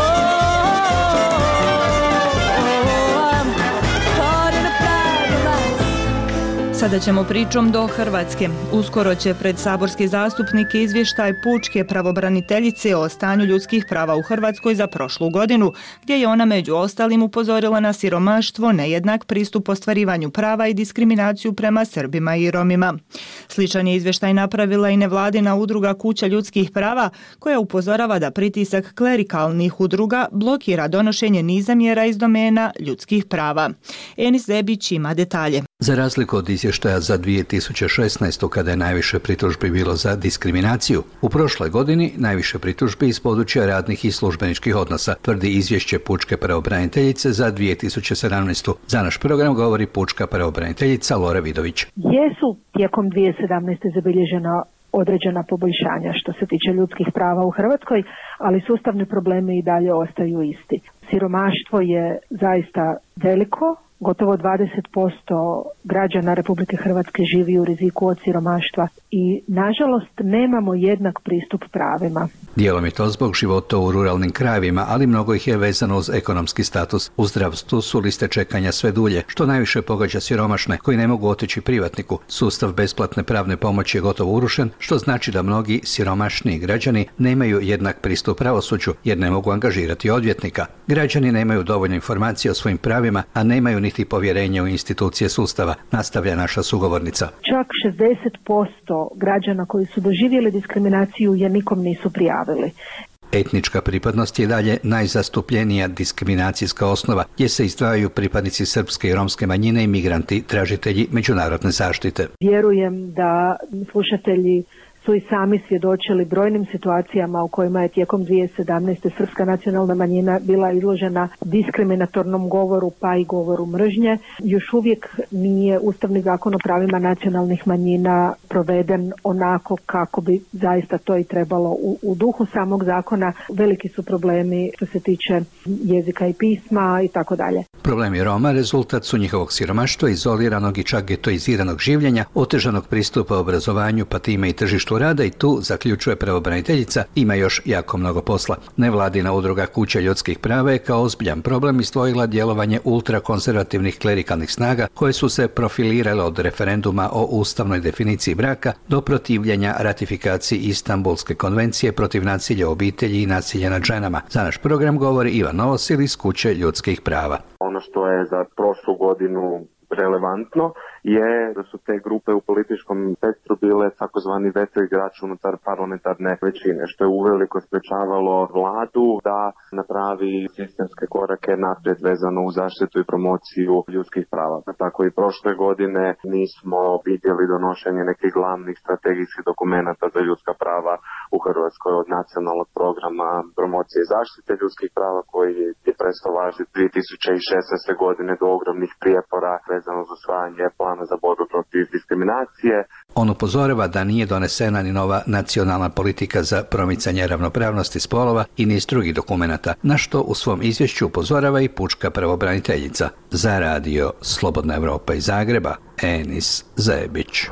I'm caught in a bad romance. Sada ćemo pričom do Hrvatske. Uskoro će pred saborske zastupnike izvještaj pučke pravobraniteljice o stanju ljudskih prava u Hrvatskoj za prošlu godinu, gdje je ona među ostalim upozorila na siromaštvo, nejednak pristup ostvarivanju prava i diskriminaciju prema Srbima i Romima. Sličan je izvještaj napravila i nevladina udruga Kuća ljudskih prava, koja upozorava da pritisak klerikalnih udruga blokira donošenje niza mjera iz domena ljudskih prava. Enis Zebić ima detalje. Za razliku od izvještaja izvještaja za dvije tisuće šesnaestu kada je najviše pritužbi bilo za diskriminaciju. U prošloj godini najviše pritužbi iz područja radnih i službeničkih odnosa, tvrdi izvješće Pučke pravobraniteljice za dvije tisuće sedamnaestu. Za naš program govori Pučka pravobraniteljica Lora Vidović. Jesu tijekom dvije tisuće sedamnaeste zabilježena određena poboljšanja što se tiče ljudskih prava u Hrvatskoj, ali sustavni problemi i dalje ostaju isti. Siromaštvo je zaista veliko, gotovo dvadeset posto građana Republike Hrvatske živi u riziku od siromaštva i nažalost nemamo jednak pristup pravima. Dijelom je to zbog života u ruralnim krajevima, ali mnogo ih je vezano uz ekonomski status. U zdravstvu su liste čekanja sve dulje, što najviše pogađa siromašne koji ne mogu otići privatniku. Sustav besplatne pravne pomoći je gotovo urušen, što znači da mnogi siromašniji građani nemaju jednak pristup pravosuđu jer ne mogu angažirati odvjetnika. Građani nemaju dovoljno informacije o svojim pravima, a nemaju niti povjerenje u institucije sustava, nastavlja naša sugovornica. Čak šezdeset posto građana koji su doživjeli diskriminaciju je nikom nisu prijavili. Etnička pripadnost je dalje najzastupljenija diskriminacijska osnova, gdje se izdvajaju pripadnici srpske i romske manjine i migranti, tražitelji međunarodne zaštite. Vjerujem da slušatelji su i sami svjedočili brojnim situacijama u kojima je tijekom dvije tisuće sedamnaeste srpska nacionalna manjina bila izložena diskriminatornom govoru pa i govoru mržnje. Još uvijek nije Ustavni zakon o pravima nacionalnih manjina proveden onako kako bi zaista to i trebalo. U, u duhu samog zakona veliki su problemi što se tiče jezika i pisma i tako dalje. Problemi Roma rezultat su njihovog siromaštva, izoliranog i čak getoiziranog življenja, otežanog pristupa obrazovanju, pa time i tržištu rada i tu, zaključuje pravobraniteljica, ima još jako mnogo posla. Nevladina udruga Kuća ljudskih prava je kao ozbiljan problem izdvojila djelovanje ultrakonzervativnih klerikalnih snaga koje su se profilirale od referenduma o ustavnoj definiciji braka do protivljenja ratifikaciji Istanbulske konvencije protiv nasilja u obitelji i nasilja nad ženama. Za naš program govori Ivan Novosil iz Kuće ljudskih prava. Ono što je za prošlu godinu relevantno je da su te grupe u političkom spektru bile takozvani veto igrač unutar parlamentarne većine, što je uveliko sprečavalo vladu da napravi sistemske korake naprijed vezano u zaštitu i promociju ljudskih prava. Tako i prošle godine nismo vidjeli donošenje nekih glavnih strategijskih dokumenata za ljudska prava u Hrvatskoj, od nacionalnog programa promocije i zaštite ljudskih prava koji je prestao važiti dvije tisuće šesnaeste godine do ogromnih prijepora vezano za usvajanje plana za borbu protiv diskriminacije. On upozorava da nije donesena ni nova nacionalna politika za promicanje ravnopravnosti spolova i niz drugih dokumenata, na što u svom izvješću upozorava i Pučka pravobraniteljica. Za radio Slobodna Evropa iz Zagreba, Enis Zebić.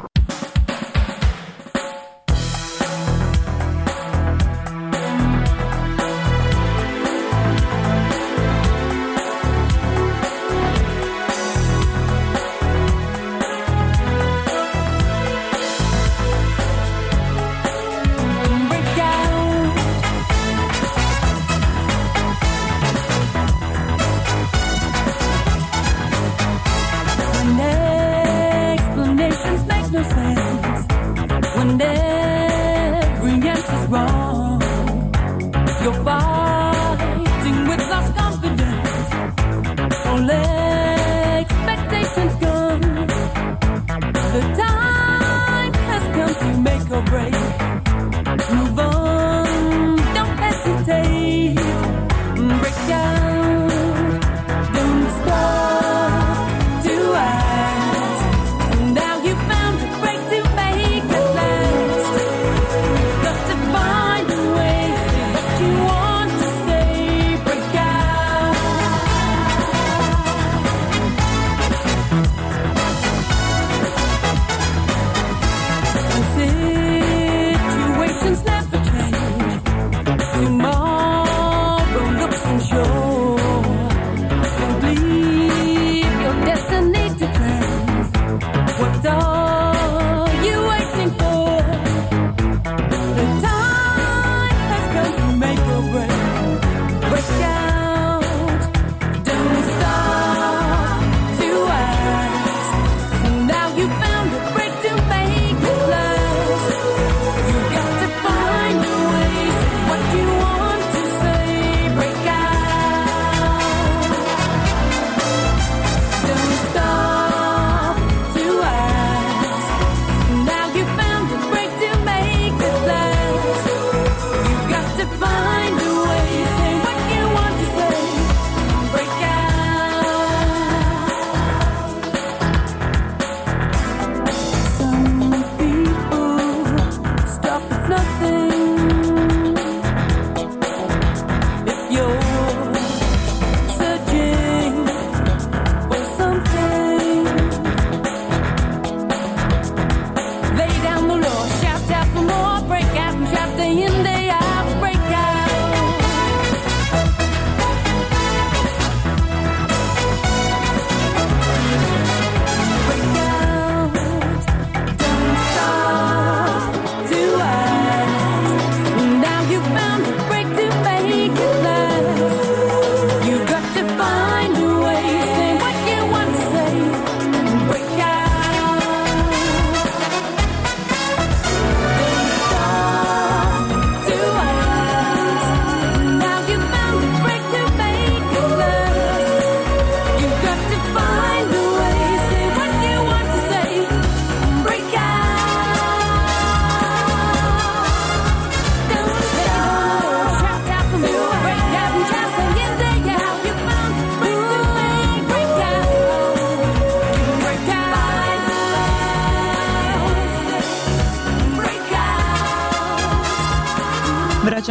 Don't stop to ask.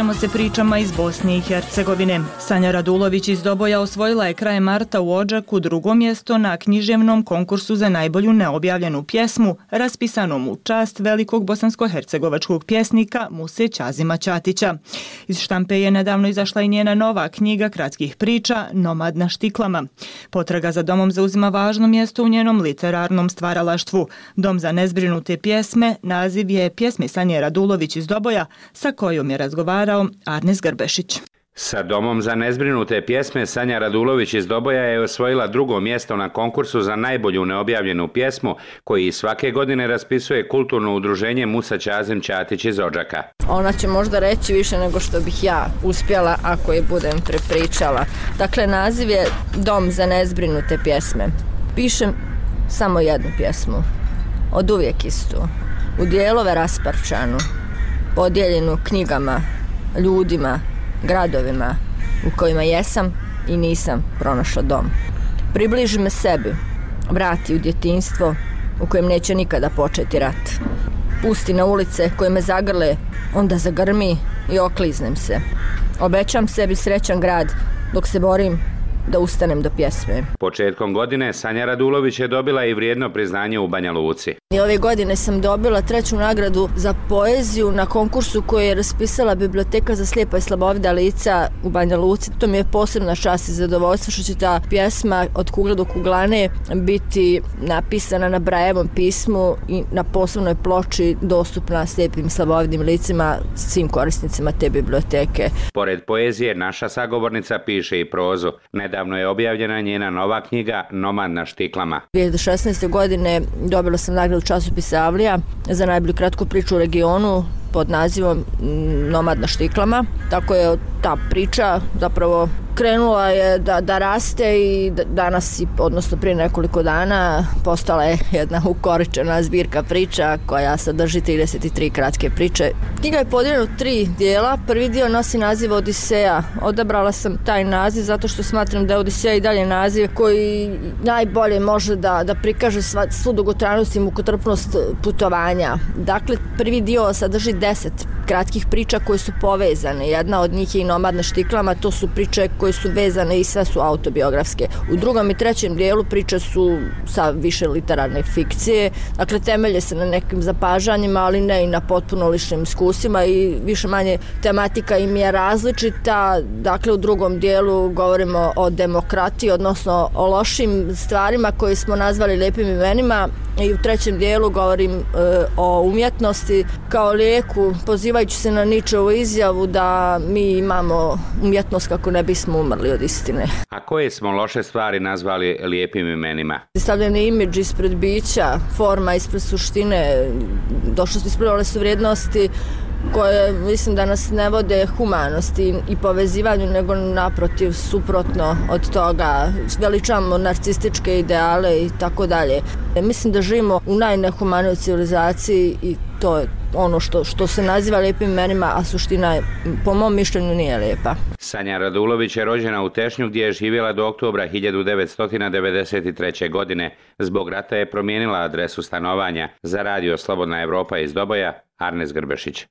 Vraćamo se pričama iz Bosne i Hercegovine. Sanja Radulović iz Doboja osvojila je krajem marta u Odžaku drugo mjesto na književnom konkursu za najbolju neobjavljenu pjesmu, raspisanom u čast velikog bosansko-hercegovačkog pjesnika Muse Ćazima Ćatića. Iz štampe je nedavno izašla i njena nova knjiga kratkih priča Nomad na štiklama. Potraga za domom zauzima važno mjesto u njenom literarnom stvaralaštvu. Dom za nezbrinute pjesme naziv je pjesme Sanje Radulović iz Doboja, sa kojom je razgovarao Arnes Grbešić. Sa Domom za nezbrinute pjesme Sanja Radulović iz Doboja je osvojila drugo mjesto na konkursu za najbolju neobjavljenu pjesmu koji svake godine raspisuje kulturno udruženje Musa Ćazim Ćatić iz Odžaka. Ona će možda reći više nego što bih ja uspjela ako je budem prepričala. Dakle, naziv je Dom za nezbrinute pjesme. Pišem samo jednu pjesmu, od uvijek istu, u dijelove rasparčanu, podijeljenu knjigama, ljudima, gradovima u kojima jesam i nisam pronašla dom. Približi me sebi, vrati u djetinjstvo u kojem neće nikada početi rat. Pusti na ulice koje me zagrle, onda zagrmi i okliznem se. Obećam sebi srećan grad dok se borim da ustanem do pjesme. Početkom godine Sanja Radulović je dobila i vrijedno priznanje u Banja Luci. I ove godine sam dobila treću nagradu za poeziju na konkursu koji je raspisala Biblioteka za slijepa i slabovida lica u Banja Luci. To mi je posebna čast i zadovoljstvo što će ta pjesma Od kugle do kuglane biti napisana na Brajevom pismu i na posebnoj ploči dostupna slijepim i slabovidim licima, svim korisnicima te biblioteke. Pored poezije, naša sagovornica piše i prozu. Nedavno je objavljena njena nova knjiga Nomad na štiklama. dvije hiljade šesnaeste. godine dobila sam nagradu časopisa Avlija za najbolju kratku priču u regionu pod nazivom Nomad na štiklama. Tako je ta priča zapravo krenula je da, da raste i danas, odnosno prije nekoliko dana, postala je jedna ukoričena zbirka priča koja sadrži trideset tri kratke priče. Knjiga je podijeljena u tri dijela. Prvi dio nosi naziv Odiseja. Odabrala sam taj naziv zato što smatram da je Odiseja i dalje naziv koji najbolje može da, da prikaže sva, svu dugotrajnost i mukotrpnost putovanja. Dakle, prvi dio sadrži deset kratkih priča koje su povezane. Jedna od njih je i Nomad na štiklama, to su priče koje su vezane i sve su autobiografske. U drugom i trećem dijelu priče su sa više literarne fikcije, dakle temelje se na nekim zapažanjima, ali ne i na potpuno ličnim iskusima i više manje tematika im je različita. Dakle, u drugom dijelu govorimo o demokratiji, odnosno o lošim stvarima koje smo nazvali lijepim imenima, i u trećem dijelu govorim e, o umjetnosti kao lijeku, pozivajući se na Ničevu izjavu da mi imamo umjetnost kako ne bismo umrli od istine. A koje smo loše stvari nazvali lijepim imenima? Stavljen je imidž ispred bića, forma ispred suštine, došle su ispravljale su vrijednosti koje mislim da nas ne vode humanosti i povezivanju, nego naprotiv suprotno od toga. Veličamo narcističke ideale i tako dalje. Mislim da živimo u najnehumanijoj civilizaciji i to je ono što, što se naziva lijepim imenima, a suština je, po mom mišljenju, nije lijepa. Sanja Radulović je rođena u Tešnju gdje je živjela do oktobra hiljadu devetsto devedeset treće. godine. Zbog rata je promijenila adresu stanovanja. Za radio Slobodna Evropa iz Doboja, Arnes Grbešić.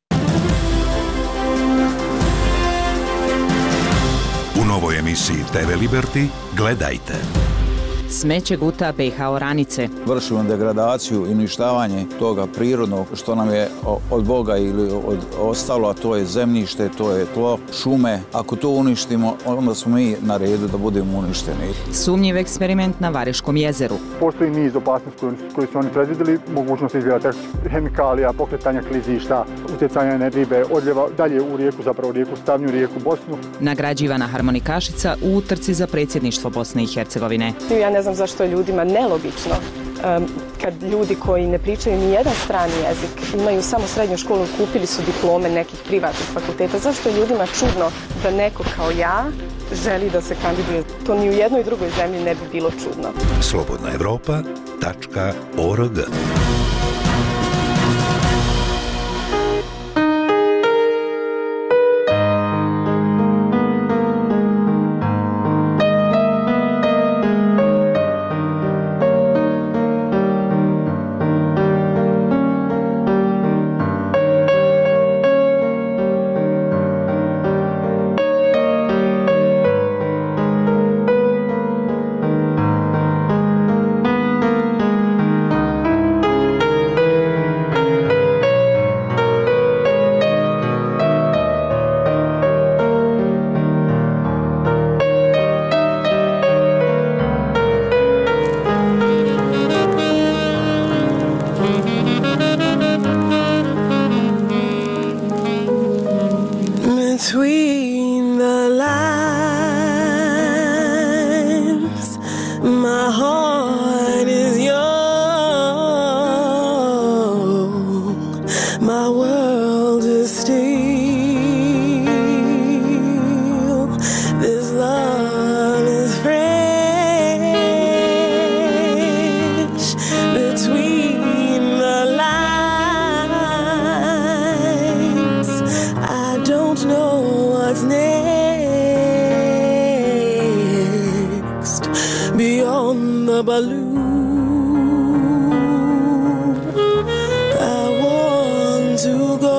U novoj emisiji te ve Liberty gledajte. Smeće guta be i ha oranice. Vršimo degradaciju i uništavanje toga prirodnog što nam je od Boga ili od ostalo, a to je zemljište, to je tlo, šume. Ako to uništimo, onda smo mi na redu da budemo uništeni. Sumnjiv eksperiment na Variškom jezeru. Postoji niz opasnosti koji su oni predvidjeli, mogućnost izbjera hemikalija, pokretanja klizišta, utjecanja na ribe, odljeva dalje u rijeku, zapravo rijeku Stavnju, rijeku Bosnu. Nagrađivana harmonikašica u utrci za predsjedništvo Bosne i Hercegovine. Ja ne znam zašto je ljudima nelogično um, kad ljudi koji ne pričaju ni jedan strani jezik, imaju samo srednju školu, kupili su diplome nekih privatnih fakulteta. Zašto je ljudima čudno da neko kao ja želi da se kandiduje? To ni u jednoj drugoj zemlji ne bi bilo čudno. slobodna evropa tačka org the lines, my heart is young, my world is still, this love is fresh between the lines. I don't know what's next beyond the balloon. I want to go.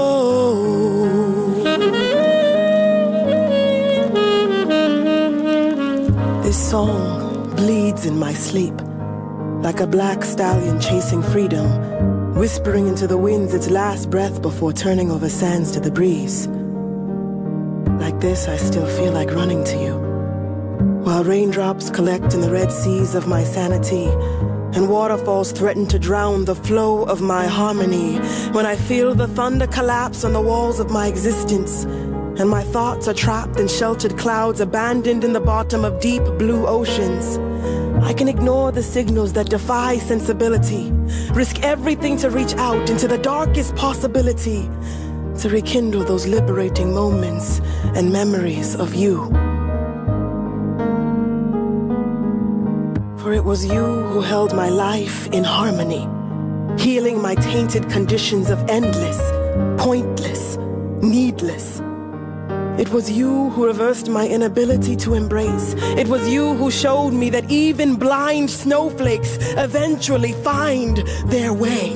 This song bleeds in my sleep like a black stallion chasing freedom, whispering into the winds its last breath before turning over sands to the breeze. Like this, I still feel like running to you, while raindrops collect in the red seas of my sanity, and waterfalls threaten to drown the flow of my harmony. When I feel the thunder collapse on the walls of my existence, and my thoughts are trapped in sheltered clouds, abandoned in the bottom of deep blue oceans, I can ignore the signals that defy sensibility, risk everything to reach out into the darkest possibility, to rekindle those liberating moments and memories of you. For it was you who held my life in harmony, healing my tainted conditions of endless, pointless, needless. It was you who reversed my inability to embrace. It was you who showed me that even blind snowflakes eventually find their way.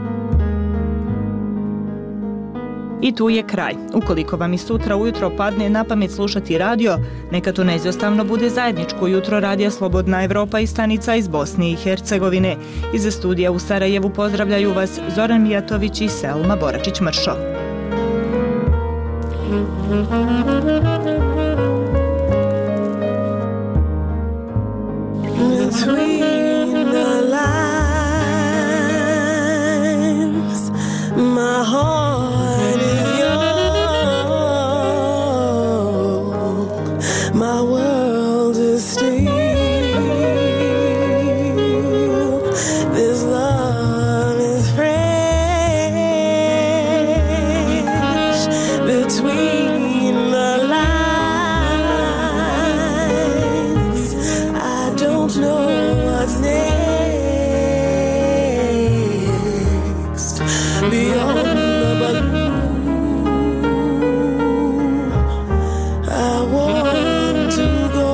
I tu je kraj. Ukoliko vam i sutra ujutro padne na pamet slušati radio, neka to neizostavno bude zajedničko jutro radija Slobodna Evropa i stanica iz Bosne i Hercegovine. Iz studija u Sarajevu pozdravljaju vas Zoran Mijatović i Selma Boračić-Mršo. Between the lines, my heart is young, my world is still, this love is fresh between the lines. I don't know what's next beyond the balloon. I want to go.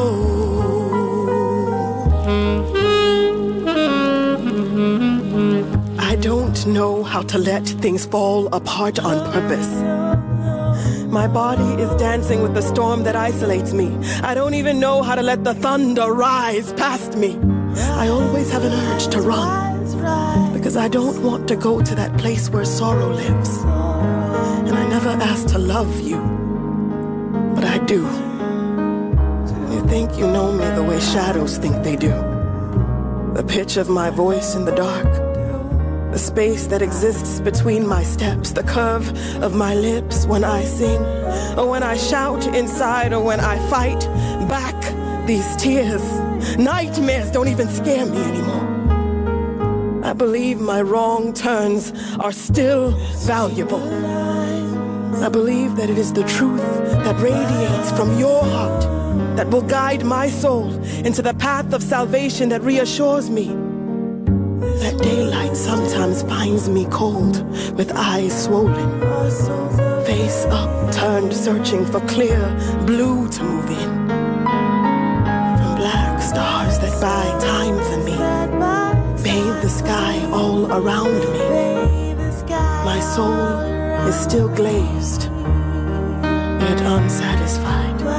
I don't know how to let things fall apart on purpose. My body is dancing with the storm that isolates me. I don't even know how to let the thunder rise past me. I always have an urge to run, because I don't want to go to that place where sorrow lives. And I never asked to love you, but I do. You think you know me the way shadows think they do. The pitch of my voice in the dark, the space that exists between my steps, the curve of my lips when I sing, or when I shout inside, or when I fight back these tears. Nightmares don't even scare me anymore. I believe my wrong turns are still valuable. I believe that it is the truth that radiates from your heart that will guide my soul into the path of salvation that reassures me that daylight sometimes finds me cold, with eyes swollen, face upturned, searching for clear blue to move in. From black stars that buy time for me, bathe the sky all around me. My soul is still glazed, yet unsatisfied.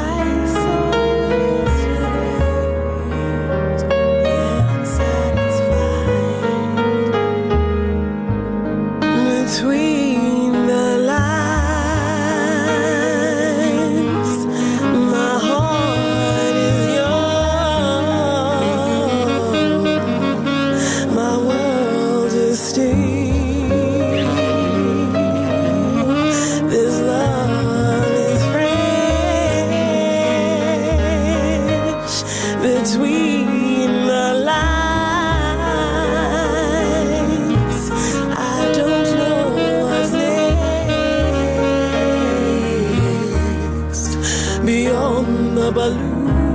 Between the lines, my heart is young, my world is still, this love is fresh beyond the balloon.